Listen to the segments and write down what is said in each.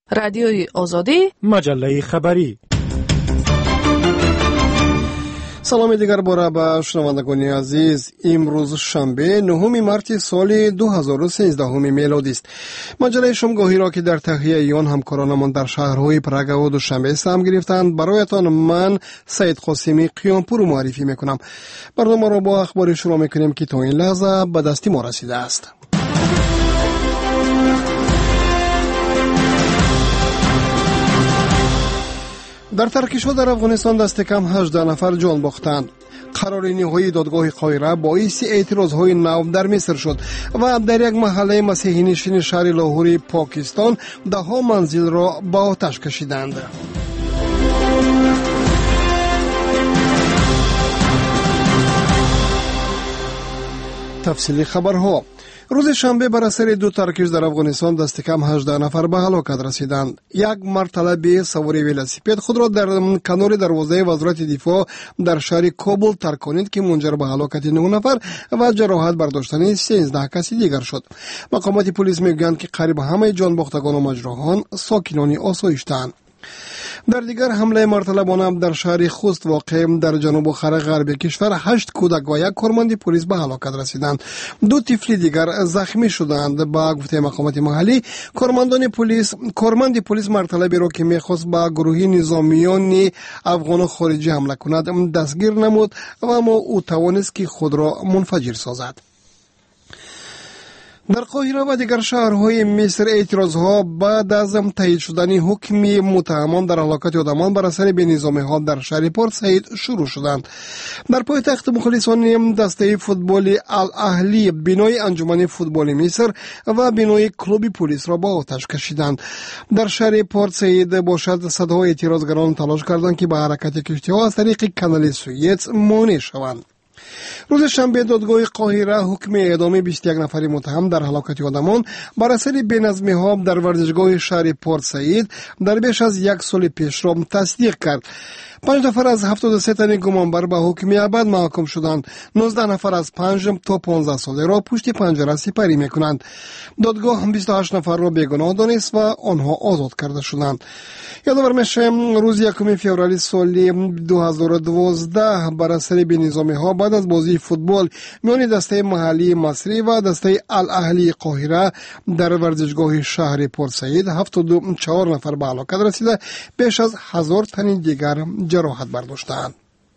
رادیوی آزادی، مجله خبری. سلام دیگر باره به شنوندگان عزیز. امروز شنبه 9 مارس سال 2013 میلادی است. مجله شامگاهی را که در تهیه آن همکارانمان در شهرهای پراگ و دوشنبه سهم گرفتند برایتان من سید قاسمی قیامپور معرفی میکنم. برنامه را با اخبار شروع میکنیم که تا این لحظه به دست ما رسیده است. در ترکش‌ها در افغانستان دست کم 18 نفر جان باختند. قرار نهایی دادگاه قاهره باعث اعتراضهای نو در مصر شد و در یک محله مسیحی نشین شهر لاهور پاکستان ده‌ها منزل را به آتش کشیدند. تفصیلی خبرها. روز شنبه بر اثر دو ترکش در افغانستان دست کم 18 نفر به هلاکت رسیدند. یک مرد سوار ولسیپد خود را در کنار دروازه وزارت دفاع در شهر کابل ترکانید که منجر به هلاکت 9 نفر و جراحت برداشتن 13 کسی دیگر شد. مقامات پلیس میگویند که قریب همه جان باختگان و مجروحان ساکنان آسایش‌اند. در دیگر حمله مرتلبانه در شهر خوست واقع در جنوب غرب کشور 8 کودک و یک کارمند پلیس به هلاکت رسیدند. 2 طفل دیگر زخمی شدند. با گفته مقامات محلی کارمند پلیس مرتلبی را که میخواست با گروه نظامیان افغان خارجی حمله کند دستگیر نمود و اما او توانست که خود را منفجر سازد. در قاهره و دیگر شهرهای مصر اعتراضها بعد از تایید شدن حکم متهمان در هلاکت آدمان بر اثر بی‌نظامی‌ها در شهر پورت سعید شروع شدند. در پایتخت مخلصان دسته فوتبال الاهلی بنای انجمن فوتبال مصر و بنای کلوب پلیس را با آتش کشیدند. در شهر پورت سعید باشد صدها اعتراضگران تلاش کردند که به حرکت کشتی‌ها از طریق کانال سوئیس مانع شوند. روز شنبه دادگاه قاهره حکم اعدام 21 نفر متهم در هلاکت آدمان بر اثر بی‌نظمی‌ها در ورزشگاه شهر پورت سعید در بیش از یک سال پیش را تصدیق کرد. 5 نفر از 73 تن گمانبر به حکم ابد محکوم شدند. 19 نفر از 5 تا 15 ساله را پشت پنجره سپری می‌کنند. دادگاه 28 نفر را بیگناه دانست و آنها آزاد کرده شدند. یادآور می‌شویم روز 1 فوریه سال 2012 بر اثر بی‌نظامی‌ها بعد از بازی فوتبال میان دسته محلی مصری و دسته الاهلی قاهره در ورزشگاه شهر پورت سعید 74 نفر به هلاکت رسیده، بیش از 1000 تن دیگر جراحت برداشتند.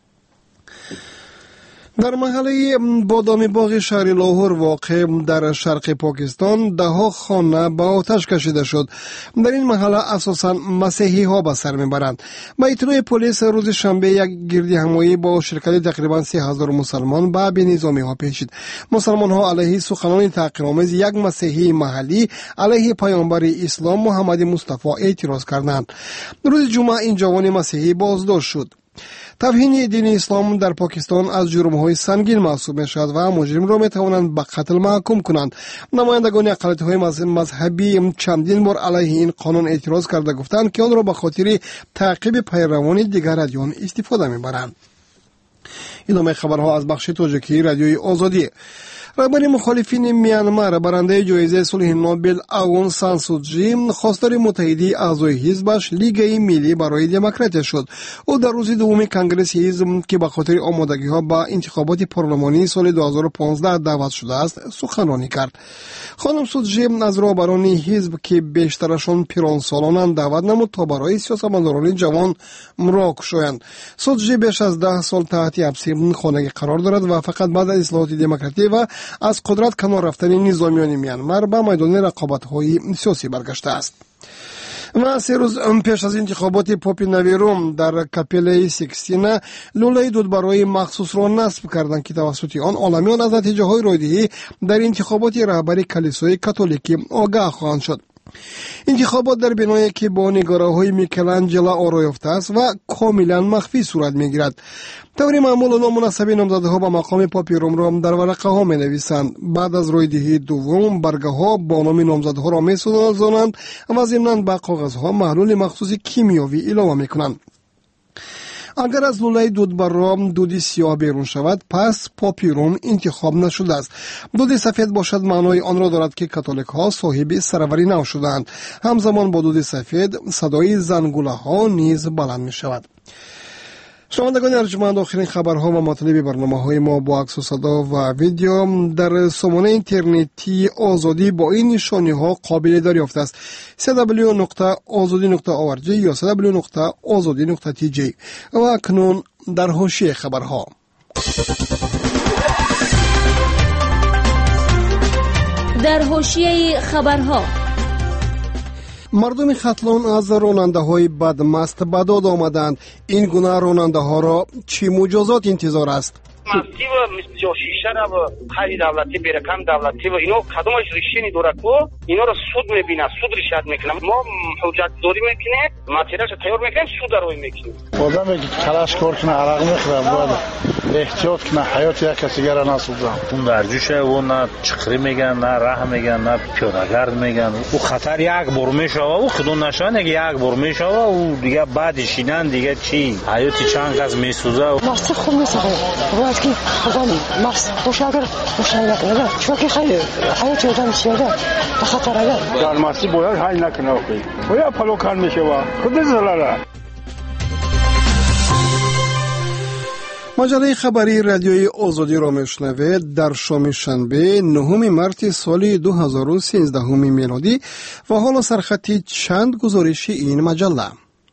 در محله بادام باغ شهر لاهور واقع در شرق پاکستان ده‌ها خانه به آتش کشیده شد. در این محله اساساً مسیحی ها به سر میبرند. با اطلاع پلیس روز شنبه یک گردی همایی با شرکت تقریباً 3000 مسلمان به بی‌نظامی ها پیچید. مسلمان ها علیه سخنان تحقیرآمیز یک مسیحی محلی علیه پیامبر اسلام محمد مصطفی اعتراض کردند. روز جمعه این جوان مسیحی بازداشت شد. توهین دین اسلام در پاکستان از جرم‌های سنگین محسوب می‌شود و مجرم را می‌توانند به قتل محکوم کنند. نمایندگان اقلیت‌های مذهبی چندین بار علیه این قانون اعتراض کرده گفتند که آن را به خاطر تعقیب پیروان دیگر ادیان استفاده می‌برند. ادامه خبرها از بخش تاجیکی رادیوی آزادی. رهبر مخالفین میانمار برنده جایزه صلح نوبل آون سان سو چی خواستار متحدی اعضای حزبش لیگ ملی برای دموکراسی شد. او در روز دوم کنگره حزب که به خاطر آمادگی‌ها با انتخابات پارلمانی سال 2015 دعوت شده است سخنرانی کرد. خانم سو چی از رهبران حزب که بیشترشان پیرانسالانند دعوت نمود تا برای سیاستمداران جوان مراقب شوند. سو چی بیش از 10 سال تحت حبس خانگی قرار دارد و فقط بعد از اصلاحات دموکراتیک و از قدرت کنار رفتن نظامیان میانمار به میدان رقابت‌های سیاسی برگشته است. و 3 روز پیش از انتخابات پاپ نویروم در کاپل سیکستینا لوله دود برای مخصوص را نصب کردند که توسط آن عالمیان از نتیجه های رایدهی در انتخابات رهبری کلیسای کاتولیکی آگاه خواهند شد. انتخابات در بنایی که با نگاره‌های میکلانجلو آرا یافته است و کاملا مخفی صورت میگیرد. طور معمول نامناسب نامزدها به مقام پاپ روم را در ورقه ها می نویسند. بعد از رویدهی دوم برگه ها با نام نامزدها را می سوزانند و ضمناً به کاغذ ها محلول مخصوص کیمیاوی اضافه می کنند. اگر از لوله دودبرا دود سیاه بیرون شود پس پاپیروم انتخاب نشده است. دود سفید باشد معنای آن را دارد که کاتولیک ها صاحب سروری نو شدند. همزمان با دود سفید صدای زنگوله ها نیز بلند می شود. شنوندگان ارجمند، آخرین خبرها و مطالب برنامه‌های ما با عکس و صدا و ویدیو در سامانه اینترنتی آزادی با این نشانی‌ها قابل دریافت است: www.azadi.org یا www.azadi.tj. و اکنون در حاشیه خبرها. در حاشیه خبرها مردم ختلان از راننده‌های بدمست به داد آمدند. این گونه راننده‌ها را چه مجازات انتظار است؟ مستی و شیشه را و خرید دولتی برکم دولتی و اینا کدومش ریشینی داره کو اینا رو سود میبینه، سود رشد میکنه. ما حجت داری میکنه، ماتریالش تیار میکنیم، سود روی میکنیم. آدمی که کلاش کار کنه عرق میخوره باید احتیاط کنه حیات یک کسی را نسوزه. اون ورزشه و نه چخری میگن، نه راه میگن، نه پیاده‌گرد میگن. او خطر یک بار میشه و خودون نشان یک بار میشه و دیگه بعد شینن دیگه چی حیات چند کس میسوزه. ماست خوب میسازه که خدایی ماست خوشاگر خوشاگر چون که خیلی حیات آدم سیاده خطر اگر در ماستی باید حل نکنه اوکی باید پلوکان میشه و خود زلاله. مجله خبری رادیوی آزادی را میشنوید. در شام شنبه 9 مارس سال 2013 میلادی و حالا سرخطی چند گزارش این مجله.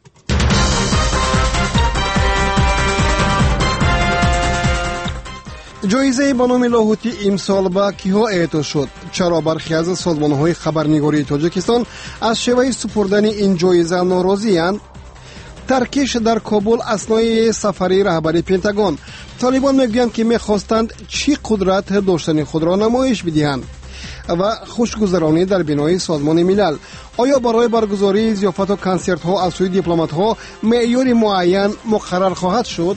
جایزه به نام لاهوتی امسال به کیها اعطا شد؟ چرا برخی از سازمان‌های خبرنگاری تاجیکستان از شیوه سپردن این جایزه ناراضی‌اند؟ ترکش در کابل اثنای سفری رهبری پنتاگون. طالبان میگویند که میخواستند چی قدرت داشتن خود را نمایش بدهند. و خوشگذرانی در بینای سازمان ملل. آیا برای برگزاری ضیافت و کنسرت ها از سوی دیپلمات ها معیار معین مقرر خواهد شد؟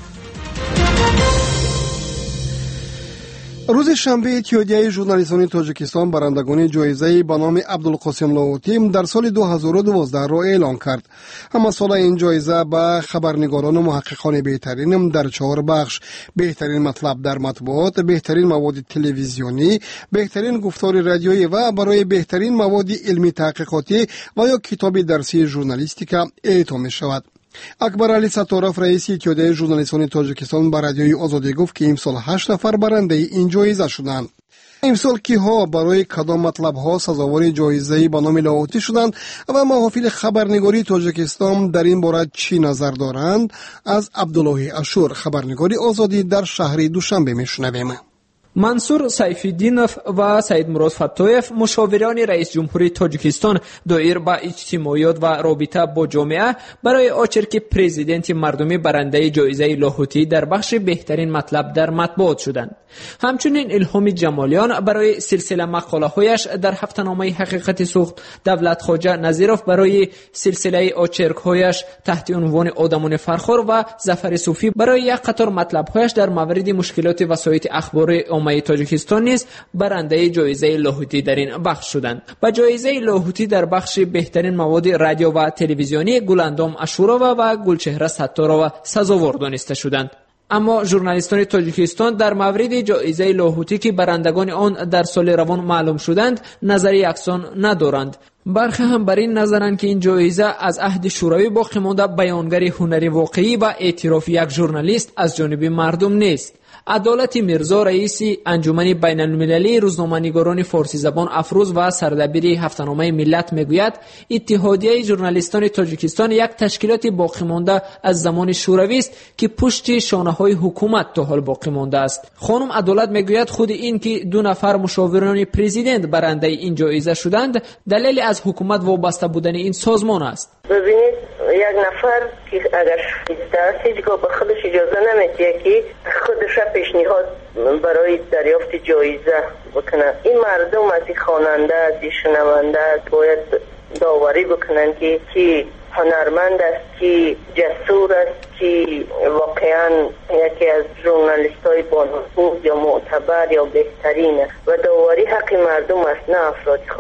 روز شنبه اتحادیه ژورنالیستان تاجیکستان برندگان جایزه به نام عبدالقاسم لاهوتی در سال 2012 را اعلام کرد. اما سال این جایزه به خبرنگاران و محققان بهترین در 4 بخش: بهترین مطلب در مطبوعات، بهترین مواد تلویزیونی، بهترین گفتار رادیویی و برای بهترین مواد علمی تحقیقاتی و یا کتاب درسی ژورنالیستیکا اعطا می شود. اکبر علی ستارف رئیس اتحادیه ژورنالیستان تاجیکستان به رادیوی آزادی گفت که امسال 8 نفر برنده این جایزه شدند. امسال کیها برای کدام مطلب ها سزاوار جایزه به نام لاهوتی شدند و محافل خبرنگاری تاجیکستان در این باره چی نظر دارند؟ از عبدالله اشور، خبرنگاری آزادی در شهر دوشنبه میشنویم. منصور سیف‌الدینوف و سید مراد فتویف، مشاوران رئیس جمهوری تاجیکستان دایر به اجتماعیات و رابطه با جامعه، برای آچر که پرزیدنت مردمی برنده جایزه لاهوتی در بخش بهترین مطلب در مطبوعات شدند. همچنین الهام جمالیان برای سلسله مقاله‌هایش در هفته‌نامه حقیقت سوخت، دولت خواجه نظیرов برای سلسله آچرک‌هایش تحت عنوان آدمان فرخار و ظفر صوفی برای یک قطار مطلب‌هایش در مورد مشکلات وسایط اخبار عامه تاجیکستان نیز برنده جایزه لاهوتی در این بخش شدند. با جایزه لاهوتی در بخش بهترین مواد رادیو و تلویزیونی گلاندام اشورова و گلچهره ستارova سزاوار دانسته شدند. اما ژورنالیستان تاجیکستان در مورد جایزه لاهوتی که برندگان آن در سال روان معلوم شدند نظری یکسان ندارند. برخی هم بر این نظرند که این جایزه از عهد شوروی باقی مانده بیانگر هنری واقعی و اعتراف یک ژورنالیست از جانب مردم نیست. عدالت میرزا رئیس انجمن بین المللی روزنامه‌نگاران فارسی زبان افروز و سردبیر هفته‌نامه ملت میگوید اتحادیه ژورنالیستان تاجیکستان یک تشکیلات باقی مانده از زمان شوروی است که پشت شانه‌های حکومت تا حال باقی مانده است. خانم عدالت میگوید خود این که 2 نفر مشاوران پرزیدنت برنده این جایزه شدند دلیل از حکومت وابسته بودن این سازمان است. ببینید یک نفر که اگر شایسته است هیچگاه به خودش اجازه نمیده که خودش پیشنهاد برای دریافت جایزه بکنه. این مردم از این خواننده از این شنونده باید داوری بکنن که کی هنرمند است، کی جسور است، کی واقعا یکی از ژورنالیست‌های بانفوذ یا معتبر یا بهترین است و داوری حق مردم است، نه افراد خاص.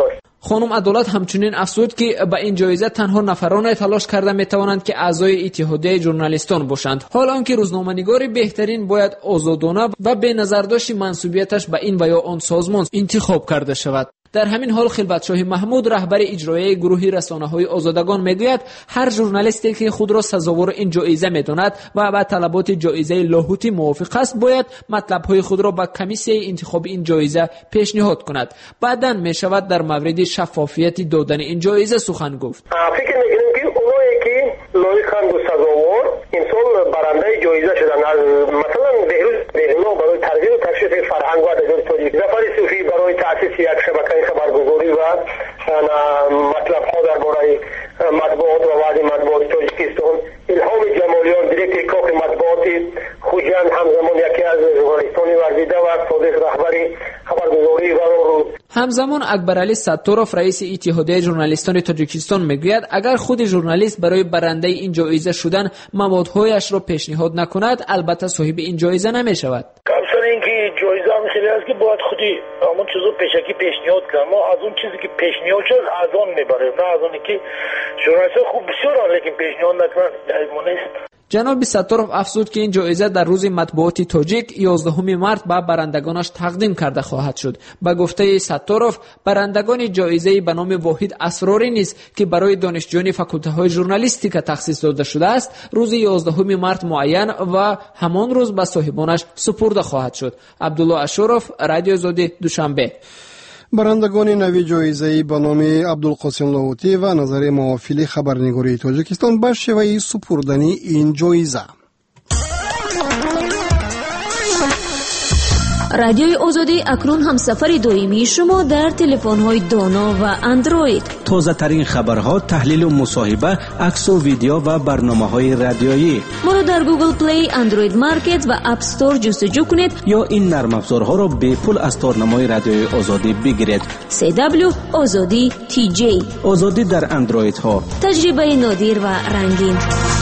خانم عدالت همچنین افزود که به این جایزه تنها نفران تلاش کرده میتوانند که اعضای اتحادیه ژورنالیستان باشند، حال آنکه روزنامه‌نگار بهترین باید آزادانه و به نظرداشت منسوبیتش به این و یا آن سازمان انتخاب کرده شود. در همین حال خلبتشاه محمود رهبر اجرایی گروه رسانه‌های آزادگان میگوید هر ژورنالیستی که خود را سزاوار این جایزه میداند و با طلبات جایزه لاهوتی موافق است باید مطلب‌های خود را به کمیسیه انتخاب این جایزه پیشنهاد کند. بعداً میشود در مورد شفافیت دادن این جایزه سخن گفت. فکر می‌کنم که اونایی که لایق‌اند و سزاوار امسال برنده جایزه شدن، مثلا بهروز برای ترغیب و تشویق فرهنگ و ادبیات تاجیک، ظفر صوفی برای تأسیس یک شبکه خبرگزاری و مطلب‌ها درباره مطبوعات و وضع مطبوعات تاجیکستان، الهام جمالیان دیرکتور کاخ مطبوعات خوجند همزمان یکی از ژورنالیستان ورزیده و صادق رهبر خبرگزاری و همزمان اکبرعلی ستارov رئیس اتحادیه ژورنالیستان تاجیکستان میگوید اگر خود ژورنالیست برای برنده این جایزه شدن موادهایش را پیشنهاد نکند البته صاحب این جایزه نمیشود. کامسان اینکه جایزه همین است که باید خودی همون چیزو پیشکی پیشنهاد کنم، ما از اون چیزی که پیشنهاد شد از آن میبریم، نه از اونی که ژورنالیست خوب بسیار لیکن پیشنهاد نکنن نیست. جناب ستارov افزود که این جایزه در روز مطبوعات تاجیک 11 مارس به برندگانش تقدیم کرده خواهد شد. به گفته ستارov برندگان جایزه به نام واحد اسراری نیست که برای دانشجویان فاکولته ژورنالیستیک تخصیص داده شده است روز 11 مارس معین و همان روز به صاحبانش سپرده خواهد شد. عبدالله اشرف، رادیو آزادی، دوشنبه. برندگان نوی جایزه به نام عبدالقاسم لاهوتی و نظر موافلی خبرنگاری تاجیکستان به شیوه سپردن این جایزه. رادیوی آزادی اکنون همسفر دائمی شما در تلفن‌های دانا و اندروید. تازه ترین خبرها، تحلیل و مصاحبه، عکس و ویدیو و برنامه‌های رادیویی. ما را در گوگل پلی، اندروید مارکت و اپ استور جستجو کنید یا این نرم افزارها را به پول از تارنمای رادیوی آزادی بگیرید. CW آزادی TJ. آزادی در اندروید ها. تجربه نادر و رنگین.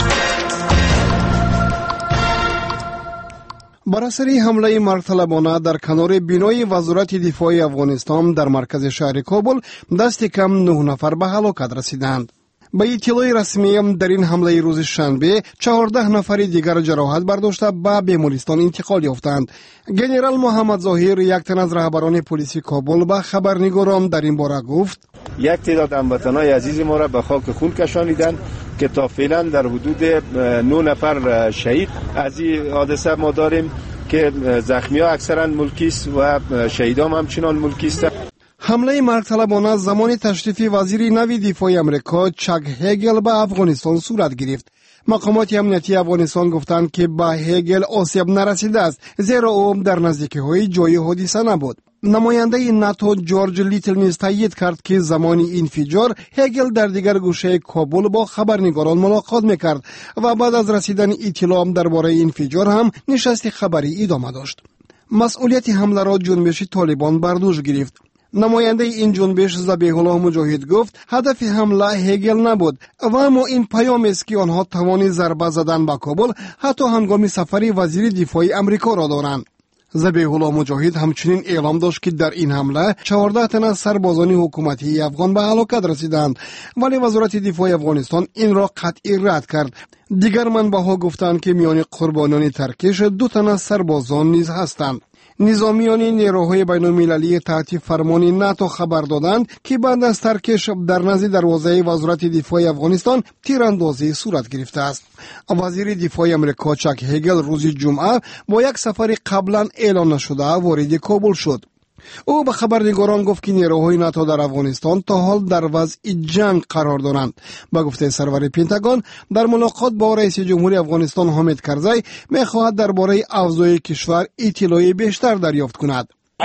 بر اثر حمله مرگ‌طلبانه در کنار بینای وزارت دفاع افغانستان در مرکز شهر کابل دست کم 9 نفر به هلاکت رسیدند. به اطلاع رسمی در این حمله روز شنبه 14 نفر دیگر جراحت برداشته به بیمارستان انتقال یافتند. گنرال محمد ظاهر، یک تن از رهبران پلیس کابل، به خبرنگاران در این باره گفت: یک تعداد هموطنان عزیز ما را به خاک خون کشانیدند که تا فعلا در حدود 9 نفر شهید از این حادثه ما داریم که زخمی ها اکثرا ملکی است و شهیدان همچنان ملکی است. حمله مرگ‌طلبانه زمان تشریف وزیر نوی دفاع امریکا چک هگل به افغانستان صورت گرفت. مقامات امنیتی افغانستان گفتند که به هگل آسیب نرسیده است زیرا او در نزدیکی جای حادثه نبود. نماینده ناتو جورج لیتل نیز تایید کرد که زمان انفجار هگل در دیگر گوشه کابل با خبرنگاران ملاقات میکرد و بعد از رسیدن اطلاع درباره انفجار هم نشست خبری ادامه داشت. مسئولیت حمله را جنبش طالبان بر دوش گرفت. نماینده این جنبش ذبیح الله مجاهد گفت هدف حمله هگل نبود و اما این پیام است که آنها توان ضربه زدن به کابل حتی هنگام سفر وزیر دفاع امریکا را دارند. ذبیح الله مجاهد همچنین اعلام داشت که در این حمله 14 تن از سربازان حکومتی افغان به هلاکت رسیدند، ولی وزارت دفاع افغانستان این را قطعی رد کرد. دیگر منبع‌ها گفتند که میان قربانیان ترکش 2 تن از سربازان نیز هستند. نظامیان نیروهای بین‌المللی تحت فرمان ناتو خبر دادند که بعد از ترکش در نزد دروازه وزارت دفاع افغانستان تیراندازی صورت گرفته است. وزیر دفاع امریکا چک هگل روز جمعه با یک سفر قبلا اعلان نشده وارد کابل شد. او به خبرنگاران گفت که نیروهای ناتو در افغانستان تا حال در وضع جنگ قرار دارند. به گفته سرور پنتاگون در ملاقات با رئیس جمهور افغانستان حامد کرزی می‌خواهد درباره اوضاع کشور اطلاعی بیشتر دریافت کند.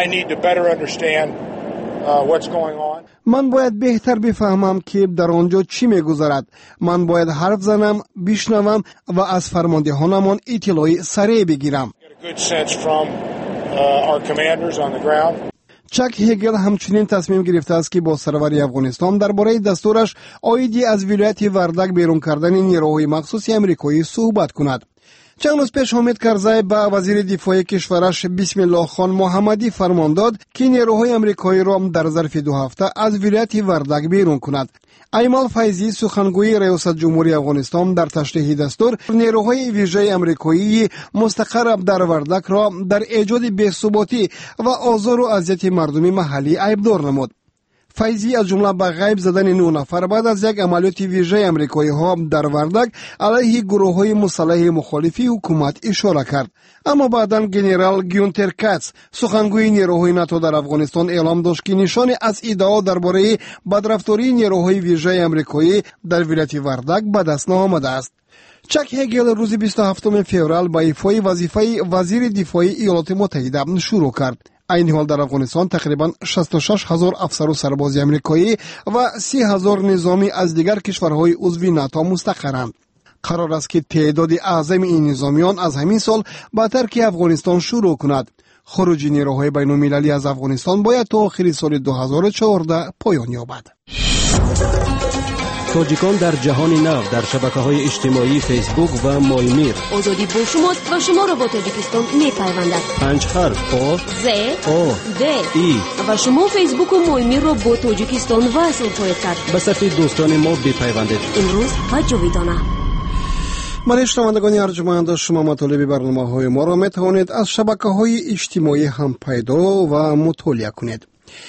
من باید بهتر بفهمم که در آنجا چی می‌گذرد. من باید حرف زنم، بشنوم و از فرماندهانمان اطلاعی سریع بگیرم. چک هگل همچنین تصمیم گرفته است که با سرور افغانستان درباره دستورش عایدی از ولایت وردک بیرون کردن نیروهای مخصوص امریکایی صحبت کند. چند روز پیش حامد کرزی به وزیر دفاع کشورش بسم الله خان محمدی فرمان داد که نیروهای آمریکایی را در ظرف 2 هفته از ولایت وردک بیرون کند. ایمال فیضی سخنگوی ریاست جمهوری افغانستان در تشریح دستور نیروهای ویژه آمریکایی مستقر در وردک را در ایجاد بی‌ثباتی و آزار و اذیت مردم محلی ایبدار نمود. فیضی از جمله به غیب زدن 9 نفر بعد از یک عملیات ویژه آمریکایی ها در وردک علیه گروه های مسلح مخالفی حکومت اشاره کرد. اما بعداً گنرال گیونتر کاتس سخنگوی نیروهای ناتو در افغانستان اعلام داشت که نشان از ادعا درباره بدرفتاری نیروهای ویژه آمریکایی در ولایت وردک به دست نآمده است. چک هگل روز 27 فوریه با ایفای وظیفه وزیر دفاع ایالات متحده شروع کرد. این حال در افغانستان تقریبا 66,000 افسر و سرباز آمریکایی و 30,000 نظامی از دیگر کشورهای عضو ناتو مستقرند. قرار است که تعداد اعظم این نظامیان از همین سال به ترک افغانستان شروع کند. خروج نیروهای بین المللی از افغانستان باید تا آخر سال 2014 پایان یابد. تاجیکان در جهان نو در شبکه‌های اجتماعی فیسبوک و مایمیر. آزادی با شماست و شما را با تاجیکستان می‌پیوندد. 5 حرف آ ز آ د ای و شما فیسبوک و مایمیر را با تاجیکستان وصل خواهید کرد. به صفحه دوستان ما بپیوندید. امروز و جاویدانه. برای شنوندگان ارجمند، شما مطالب برنامه‌های ما را می‌توانید از شبکه‌های اجتماعی هم پیدا و مطالعه کنید.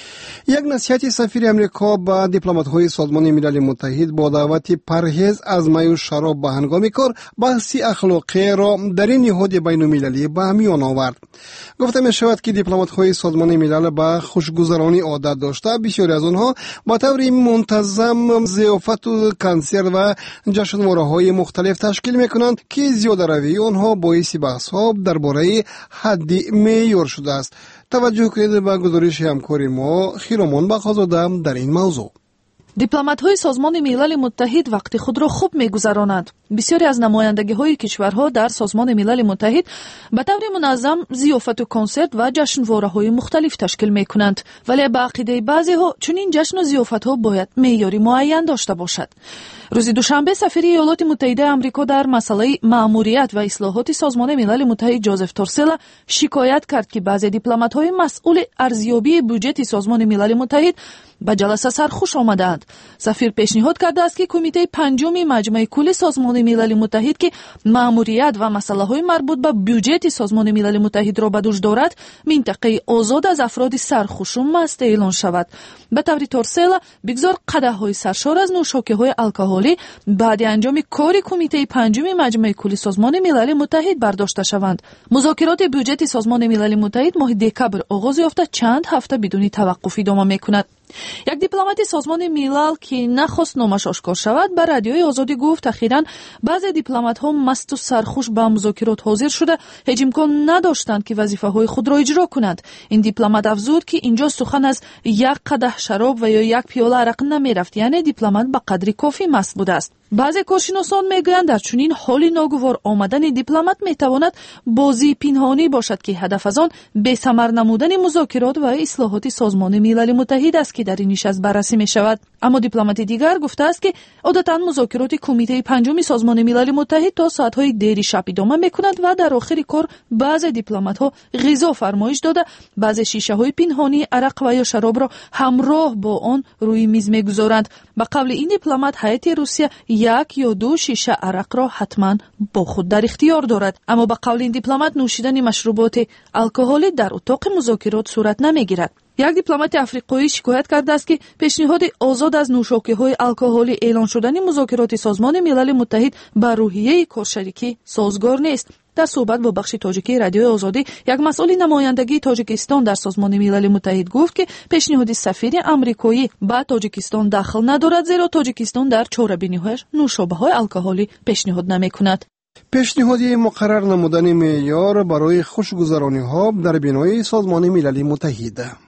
یک نصیحت سفیر امریکا به دیپلمات‌های سازمان ملل متحد با دعوت پرهیز از می و شراب به هنگام کار بحث اخلاقی را در این نهاد بین‌المللی به میان آورد. گفته می شود که دیپلمات‌های سازمان ملل به خوشگذرانی عادت داشته، بسیاری از آنها با طور منتظم ضیافت و کنسرت و جشنواره‌های مختلف تشکیل می‌کنند که زیاده روی آنها باعث بحث‌ها درباره حد معیار شده است. توجه کنید به گزارش همکار ما خیرامان بخازاده در این موضوع. دیپلمات‌های سازمان ملل متحد وقت خود را خوب می‌گذرانند. بسیاری از نمایندگی‌های کشورها در سازمان ملل متحد به طور منظم ضیافت و کنسرت و جشنواره‌های مختلف تشکیل می‌کنند، ولی به عقیده بعضی‌ها چنین جشن و ضیافت‌ها باید معیاری معین داشته باشد. روز دوشنبه سفیر ایالات متحده آمریکا در مسئله مأموریت و اصلاحات سازمان ملل متحد جوزف تورسل شکایت کرد که بعضی دیپلمات‌های مسئول ارزیابی بودجه سازمان ملل متحد به جلسه سرخوش آمدند. سفیر پیشنهاد کرده است که کمیته پنجم مجمع کل سازمان ملل متحد که مأموریت و مسائل مربوط به بودجه سازمان ملل متحد را به دوش دارد، منطقه آزاد از افراد سرخوش و مست اعلان شود. به طور تورسل بگذار قدح‌های سرشار از نوشاکی‌های الکلی بعد انجام کار کمیته پنجم مجمع کل سازمان ملل متحد برداشته شوند. مذاکرات بودجه سازمان ملل متحد ماه دکبر آغاز یافته چند هفته بدون توقف ادامه می‌کند. یک دیپلمات سازمان ملل که نخواست نامش آشکار شود به رادیوی آزادی گفت اخیراً بعضی دیپلمات‌ها مست و سرخوش به مذاکرات حاضر شده هیچ امکان نداشتند که وظیفه‌های خود را اجرا کنند. این دیپلمات افزود که اینجا سخن از یک قدح شراب و یا یک پیاله عرق نمی‌رفت، یعنی دیپلمات به قدری کافی مست بوده است. بعضی کارشناسان میگویند در چنین حالی ناگوار آمدن دیپلمات میتواند بازی پنهانی باشد که هدف از آن بی‌ثمر نمودن مذاکرات و اصلاحات سازمان ملل متحد است که در این نشست بررسی می شود. اما دیپلمات دیگر گفته است که عادتاً مذاکرات کمیته پنجم سازمان ملل متحد تا ساعت‌های دیر شب ادامه می‌کند و در آخر کار بعضی دیپلمات‌ها غذا فرمایش داده بعضی شیشه‌های پنهانی عرق و یا شراب را همراه با آن روی میز می‌گذارند. به قول این دیپلمات هیئت روسیه 1 یا 2 شیشه عرق را حتما با خود در اختیار دارد. اما به قول این دیپلمات نوشیدن مشروبات الکلی در اتاق مذاکرات صورت نمی‌گیرد. یک دیپلمات آفریقایی شکایت کرده است که پیشنهاد آزاد از نوشاکی‌های الکلی اعلان شدن مذاکرات سازمان ملل متحد با روحیه کارشریکی سازگار نیست. در صحبت با بخش تاجیکی رادیوی آزادی یک مسئول نمایندگی تاجیکستان در سازمان ملل متحد گفت که پیشنهاد سفیر آمریکایی با تاجیکستان دخل ندارد، زیرا تاجیکستان در چاره‌بینی‌هایش نوشابه‌های الکلی پیشنهاد نمی‌کند. پیشنهادی مقرر نمودن معیار برای خوشگذرانی‌ها در بینای سازمان ملل متحد.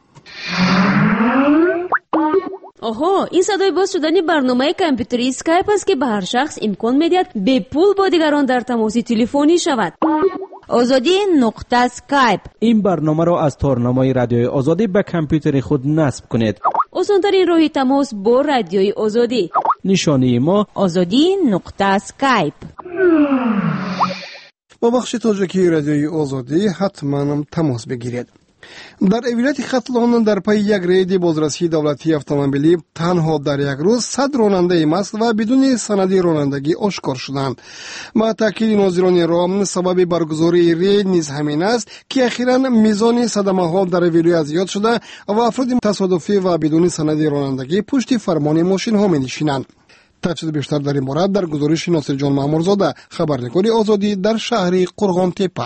آها، این صدای باز شدن برنامه کامپیوتری اسکایپ است که به هر شخص امکان می‌دهد به پول با دیگران در تماس تلفنی شود. آزادی نقطه اسکایپ. این برنامه را از تارنمای رادیوی آزادی به کامپیوتر خود نصب کنید. آسان‌ترین راه تماس با رادیوی آزادی. نشانی ما آزادی نقطه اسکایپ. با بخش تاجیکی رادیوی آزادی حتما تماس بگیرید. در ولایت ختلان در پی یک رید بازرسی دولتی اتومبیلی تنها در یک روز 100 راننده مست و بدون سند رانندگی آشکار شدند. با تاکید ناظران راه سبب برگزاری رید نیز همین است که اخیراً میزان صدمه ها در ولایت زیاد شده و افراد تصادفی و بدون سند رانندگی پشت فرمان ماشین ها می نشینند. تفصیل بیشتر در این باره در گزارش ناصر جان مامورزاده، خبرنگار آزادی در شهر قرغان تپه.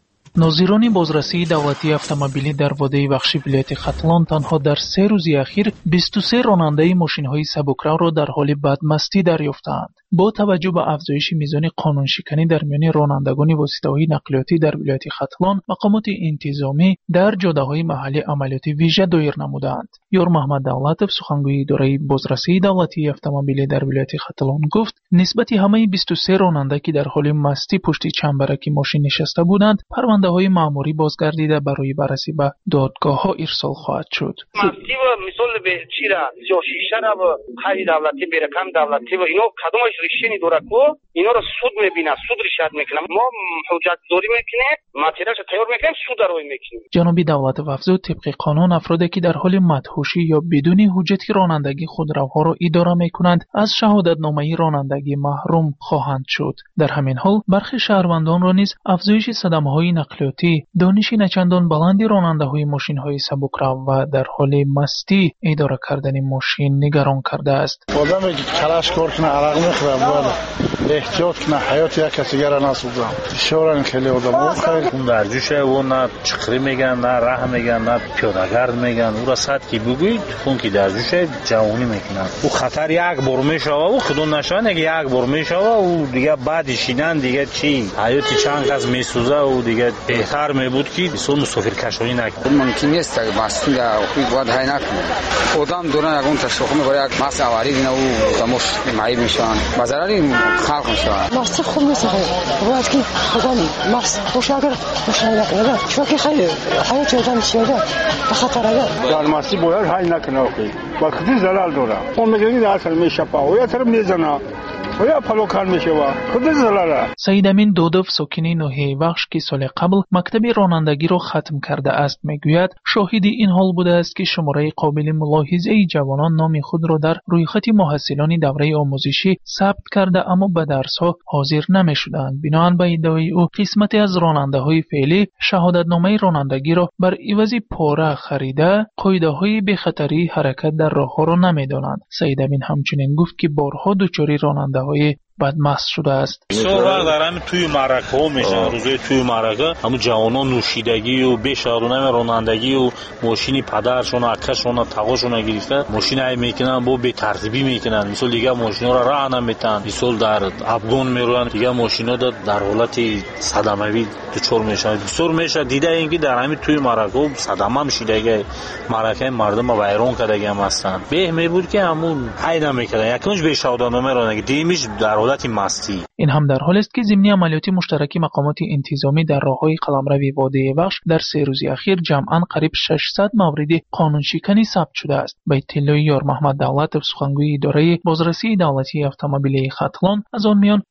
ناظران بازرسی دولتی اتومبیلی در وادی بخش ولایت ختلان تنها در 3 روز اخیر 23 راننده ماشین‌های سبکرو را در حال بدمستی دریافتند. با توجه به افزایش میزان قانون شکنی در میان رانندگان واسطه‌های نقلیاتی در ولایت ختلان، مقامات انتظامی در جاده‌های محلی عملیات ویژه دایر نمودند. یار محمد دولتов سخنگوی اداره بازرسی دولتی اتومبیلی در ولایت ختلان گفت نسبت همه 23 راننده که در حال مستی پشت چنبرک ماشین نشسته بودند پرونده‌های مأموری بازگردیده برای بررسی به دادگاه‌ها ارسال خواهد شد. مستی و مثال به چیرا 36 را و خرید دولتی برکم دولتی و اینو کدومش ریشینی داره کو اینا رو سود میبینه، سود رشد میکنه. ما حجت داری میکنه، ماتریالش تیار میکنیم، سود رو میکنیم. جنابی دولتov افزود طبق قانون افرادی که در حال مدهوشی یا بدون حجت رانندگی خودروها را اداره میکنند از شهادتنامه رانندگی محروم خواهند شد. در همین حال برخی شهروندان را نیز افزایش صدمه‌های نقلیاتی، دانش نچندان بلند راننده‌های ماشین‌های سبکرو و در حال مستی اداره کردن ماشین نگران کرده است. آدمی که تلاش کنه عرق میخوره باید احتیاط کنه حیات یک کسی دیگر را نسوزه. شوران خیلی آدم خیلی اون درجوشه و نه چخری میگن، نه راه میگن، نه پیاده‌گرد میگن. او را صد کی بگوید خون کی درجوشه جوانی میکنن. او خطر یک بار میشه و خودون نشان یک بار میشه و او دیگه بعد شینن دیگه چی حیاتی چند کس میسوزه و دیگه بهتر میبود که سو مسافر کشانی نکنه. ممکن نیست که مسئول خوب باید های نکنه. آدم دوران اون تشخیص می‌کنه یک مس اواری دینا او تماش معیب میشن. بازاری خلق میشن. ماست خوب نیست. باید که خدایی ماست خوشاگر خوشاگر چون که خیلی حیات آدم شده خطر داره. در مستی باید های نکنه اوکی. وقتی زلال داره. اون میگه اصلا میشه پاو یا طرف میزنه. یا پلوکان میشه و خود زلاله. سید امین دودوف ساکن ناحیه بخش که سال قبل مکتب رانندگی را ختم کرده است میگوید شاهد این حال بوده است که شماره قابل ملاحظه جوانان نام خود را در رویخط محصلان دوره آموزشی ثبت کرده اما به درس‌ها حاضر نمی‌شدند. بنابراین به ادعای او قسمتی از راننده‌های فعلی شهادتنامه رانندگی را بر عوض پاره خریده قاعده‌های بی‌خطری حرکت در راه‌ها را نمی‌دانند. سید امین همچنین گفت که بارها دچار راننده‌های بدمست شده است. سوال دارم توی معرکه ها میشن، روزای توی معرکه همون جوانان نوشیدگی و بشارونه رانندگی و ماشین پدرشون اکشون تقاشون گرفته ماشین های میکنن با به ترتیبی میکنن. مثلا دیگه ماشینا را راه نمیتن، مثلا در افغان میرون دیگه ماشینا در حالت صدمه‌ای دچار میشن. بسیار میشه دیده اینکه در همین توی معرکه صدمه میشیدگی معرکه مردم ویران کردگی هم هستن. به میبود که همون های نمیکنن یکونش به شهادتنامه رانندگی دیمیش در مستی. این هم در حالی است که ضمن عملیات مشترک مقامات انتظامی در راههای قلمروی وادی بخش در 3 روز اخیر جمعاً قریب 600 مورد قانون شکنی ثبت شده است. به اطلاع یار محمد دولتov سخنگوی اداره بازرسی دولتی اتومبیلی ختلان از آن میان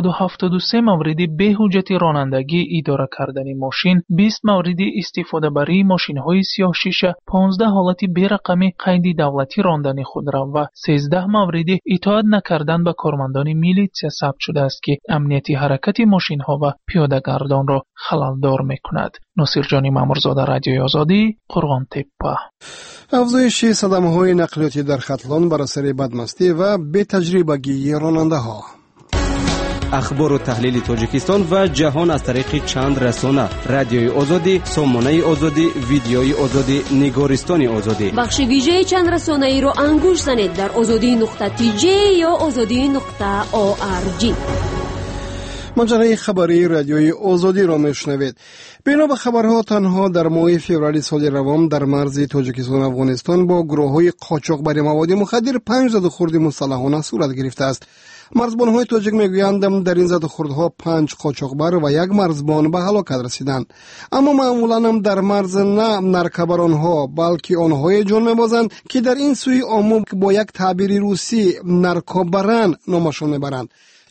173 مورد به حجت رانندگی اداره کردن ماشین، 20 مورد استفاده برای ماشین‌های سیاه شیشه، 15 حالت بی رقمی قید دولتی راندن خودرو و 13 مورد اطاعت نکردن به کارمندان میلیتسیا ثبت شده است که امنیتی حرکت ماشین‌ها و پیاده‌گردان را خلل‌دار می‌کند. ناصر جانی مامورزاده، رادیوی آزادی، قرغان تپه. افزایش صدمه‌های نقلیاتی در ختلان بر اثر بدمستی و بی تجربگی راننده‌ها. اخبار و تحلیل تاجیکستان و جهان از طریق چند رسانه: رادیوی آزادی، سامانه آزادی، ویدیوی آزادی، نگارستان آزادی. بخش ویژه چند رسانه‌ای را انگوش زنید در azadi.tj یا azadi.org. مجله خبری رادیوی آزادی را میشنوید. بنا به خبرها تنها در ماه فوریه سال روان در مرز تاجیکستان و افغانستان با گروه‌های قاچاقبر مواد مخدر 5 زدخورد مسلحانه صورت گرفته است. مرزبان‌های تاجیک میگویند در این زدخوردها 5 قاچاقبر و 1 مرزبان به هلاکت رسیدند. اما معمولاً هم در مرز نه نرکبر آنها بلکه آنهای جان میبازند که در این سوی آمو با یک تعبیر روسی نرکابران نامشان میبرند.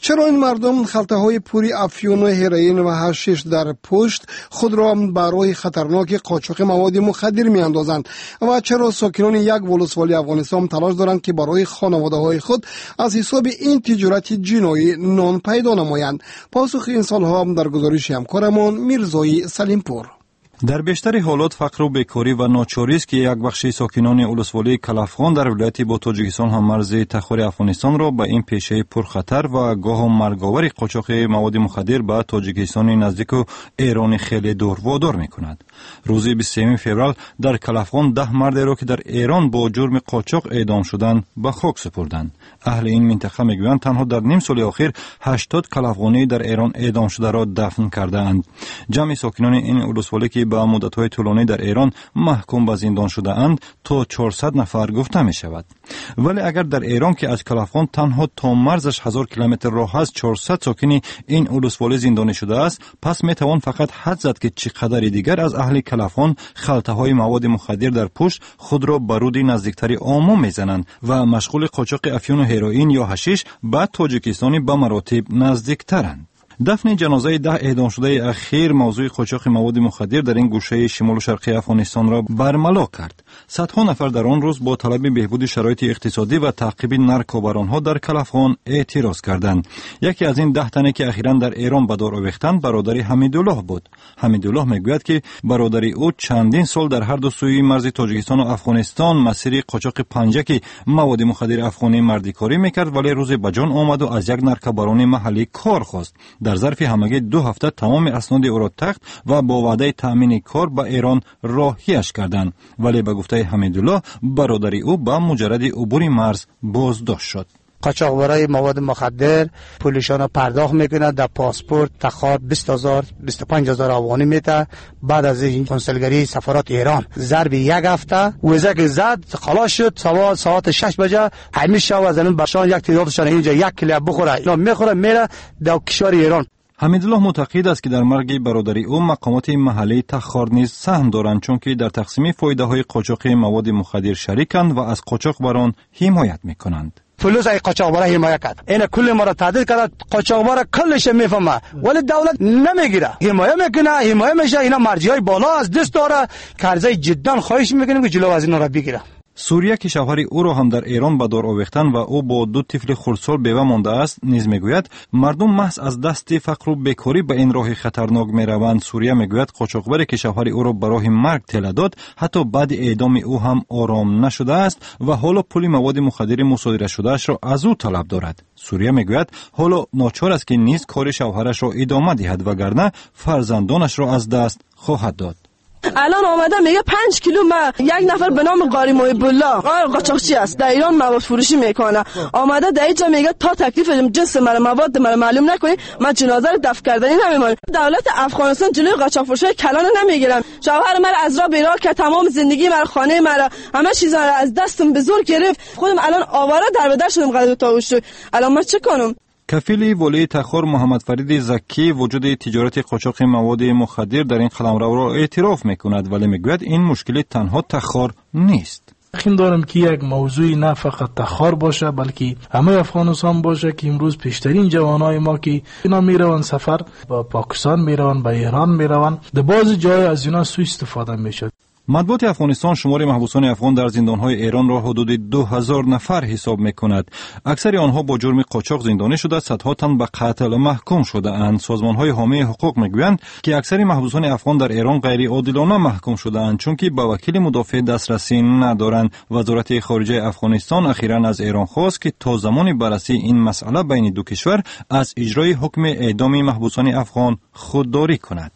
چرا این مردم خلطه‌های پوری افیون و هروئین و حشیش در پشت خود را برای خطرناک قاچاق مواد مخدر می‌اندازند و چرا ساکنان یک ولسوالی افغانستان تلاش دارند که برای خانواده‌های خود از حساب این تجارت جنایی نان پیدا نمایند؟ پاسخ این سالها در گزارش همکارمان میرزای سلیمپور. در بیشتر حالات فقر و بیکاری و ناچاری است که یک بخش ساکنان ولسوالی کلافخان در ولایت با تاجیکستان هم مرز تخار افغانستان را به این پیشه پرخطر و گاه مرگاور قاچاق مواد مخدر به تاجیکستان نزدیک و ایران خیلی دور وادار می‌کند. روز 23 فوریه در کلافخان 10 مرد را که در ایران با جرم قاچاق اعدام شدند به خاک سپردند. اهل این منطقه میگویند تنها در نیم سال اخیر 80 کلافخانی در ایران اعدام شده را دفن کرده‌اند. جمع ساکنان این ولسوالی که با مدت‌های طولانی در ایران محکوم به زندان شده اند تا 400 نفر گفته می شود. ولی اگر در ایران که از کلافخان تنها تا مرزش 1000 کیلومتر راه است 400 ساکنی این ولسوالی زندانی شده است، پس می توان فقط حد زد که چقدر دیگر از اهل کلافخان خلطه‌های مواد مخدر در پشت خود را به رود نزدیکتری عموم می‌زنند و مشغول قاچاق افیون و هروئین یا حشیش به تاجیکستانی به مراتب نزدیکترند. دفن جنازه 10 اعدام شده اخیر موضوع قاچاق مواد مخدر در این گوشه شمال و شرقی افغانستان را برملا کرد. صدها نفر در آن روز با طلب بهبود شرایط اقتصادی و تعقیب نرکوبرانها در کلافخان اعتراض کردند. یکی از این 10 تنه که اخیراً در ایران به دار آویختند برادر حمیدالله بود. حمیدالله میگوید که برادر او چندین سال در هر دو سوی مرز تاجیکستان و افغانستان مسیر قاچاق پنجک مواد مخدر افغانی مردیکاری میکرد، ولی روز به جان آمد و از یک نرکوبران محلی کار خواست. در ظرف همگی 2 هفته تمام اسناد او را تخت و با وعده تأمین کار به ایران راهیش کردند، ولی به گفته حمیدالله برادر او به مجرد عبور مرز بازداشت شد. قاچاقبرای مواد مخدر پولشان پرداخت میکنه، در پاسپورت تخار 20,000 25,000 افغانی میده. بعد از این کنسولگری سفارت ایران ضرب یک هفته وزک زد خلاص شد. ساعت 6 بجه همیشه از این بشان یک تعدادشان اینجا یک کلیه بخوره اینا میخوره میره در کشور ایران. حمیدالله معتقد است که در مرگ برادر او مقامات محلی تخار نیز سهم دارند، چون که در تقسیم فایده های قاچاق مواد مخدر شریکند و از قاچاقبران حمایت میکنند. فلوس ای قاچاقبر حمایت کرد، این کل ما را تعدیل کرد. قاچاقبر کلش میفهمه ولی دولت نمیگیره، حمایت میکنه، حمایت میشه. اینا مرجعای بالا از دست داره. قرضه جدا خواهش میکنیم که جلو از اینا را بگیره. سوریه که شوهر او را هم در ایران به دار آویختند و او با 2 طفل خردسال بیوه مانده است نیز میگوید مردم محض از دست فقر و بیکاری به این راه خطرناک میروند. سوریه میگوید قاچاقبری که شوهر او را به راه مرگ طلا داد حتی بعد اعدام او هم آرام نشده است و حالا پول مواد مخدر مصادره شده اش را از او طلب دارد. سوریه میگوید حالا ناچار است که نیز کار شوهرش را ادامه دهد وگرنه فرزندانش را از دست خواهد داد. الان آمده میگه 5 کیلو ما یک نفر به نام قاری محب الله قاچاقچی است در ایران مواد فروشی میکنه. آمده در اینجا میگه تا تکلیف جنس من مواد من معلوم نکنی من جنازه رو دفن کردنی نمیمونه. دولت افغانستان جلوی قاچاق فروشی کلان نمیگیرن. شوهر من از راه بیراه که تمام زندگی من خانه من همه چیزا از دستم به زور گرفت. خودم الان آواره در بدر شدم قضا تاوش. الان من چه کنم؟ کفیل ولی تخار محمد فرید زکی وجود تجارت قاچاق مواد مخدر در این قلمرو را اعتراف میکند، ولی میگوید این مشکل تنها تخار نیست. یقین دارم که یک موضوع نه فقط تخار باشه بلکه همه افغانستان باشه که امروز پیشترین جوانای ما که اینا میروند سفر با پاکستان میروند، با ایران میروند، در بعضی جای از اینا سوء استفاده میشه. مطبوعات افغانستان شمار محبوسان افغان در زندانهای ایران را حدود 2000 نفر حساب میکند. اکثر آنها با جرم قاچاق زندانی شده، صدها تن به قتل محکوم شده اند. سازمانهای حامی حقوق میگویند که اکثر محبوسان افغان در ایران غیر عادلانه محکوم شده اند، چون که به وکیل مدافع دسترسی ندارند. وزارت خارجه افغانستان اخیراً از ایران خواست که تا زمان بررسی این مسئله بین دو کشور از اجرای حکم اعدام محبوسان افغان خودداری کند.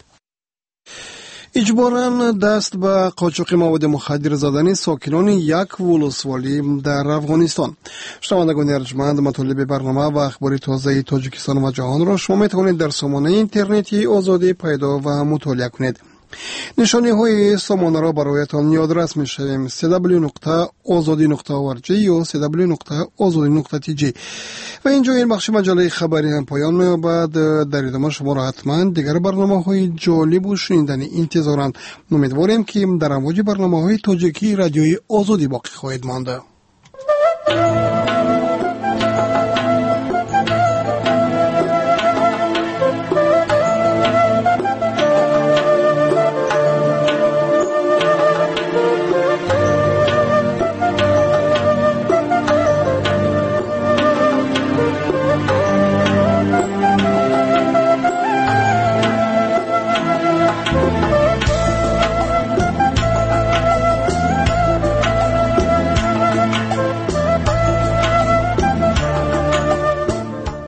اجباراً دست به قاچاق مواد مخدر زدن ساکنان یک ولسوالی در افغانستان. شنوندگان ارجمند، مطالب برنامه و اخبار تازه تاجیکستان و جهان را شما میتوانید در سامانه اینترنتی آزادی پیدا و مطالعه کنید. نشانی های سامانه را برایتان یادرس می شویم: www.azadi.org یا www.azadi.tg. و اینجا این بخش مجله خبری هم پایان می یابد. در ادامه شما را حتما دیگر برنامه های جالب و شنیدنی انتظارند. امیدواریم که در امواج برنامه های تاجیکی رادیوی آزادی باقی خواهید مانده.